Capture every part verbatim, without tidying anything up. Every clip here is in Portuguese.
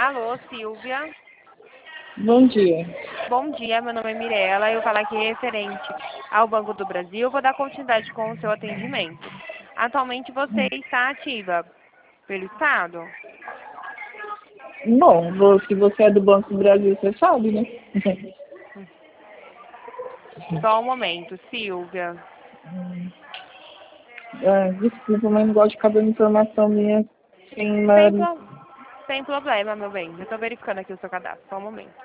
Alô, Silvia. Bom dia. Bom dia, meu nome é Mirella. Eu falo aqui referente ao Banco do Brasil. Eu vou dar continuidade com o seu atendimento. Atualmente você está ativa pelo Estado? Bom, vo- se você é do Banco do Brasil, você sabe, né? Só um momento, Silvia. Ah, desculpa, mas não gosto de ficar dando informação minha sem Sem, uma... pro... Sem problema, meu bem. Eu estou verificando aqui o seu cadastro. Só um momento.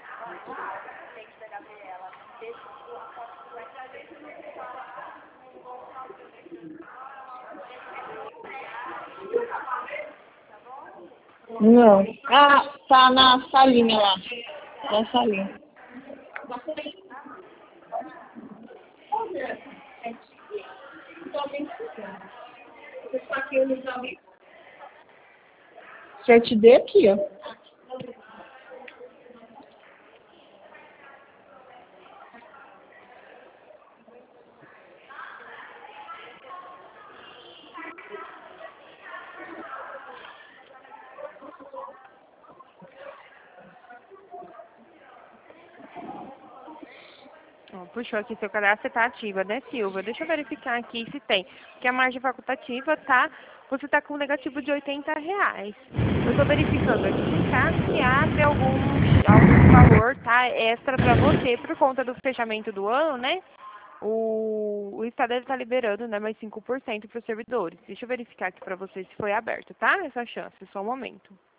Não. Ah, tá na salinha lá. Na salinha. sete D aqui, ó. Ó, puxou aqui seu cadastro, está ativa, né, Silvia? Deixa eu verificar aqui se tem. Porque a margem facultativa tá. Você está com um negativo de oitenta reais. Eu estou verificando aqui, tá? Se abre algum, algum valor, tá? Extra para você por conta do fechamento do ano, né? O, o Estado está liberando, né, mais cinco por cento para os servidores. Deixa eu verificar aqui para você se foi aberto, tá? Essa chance, só um momento.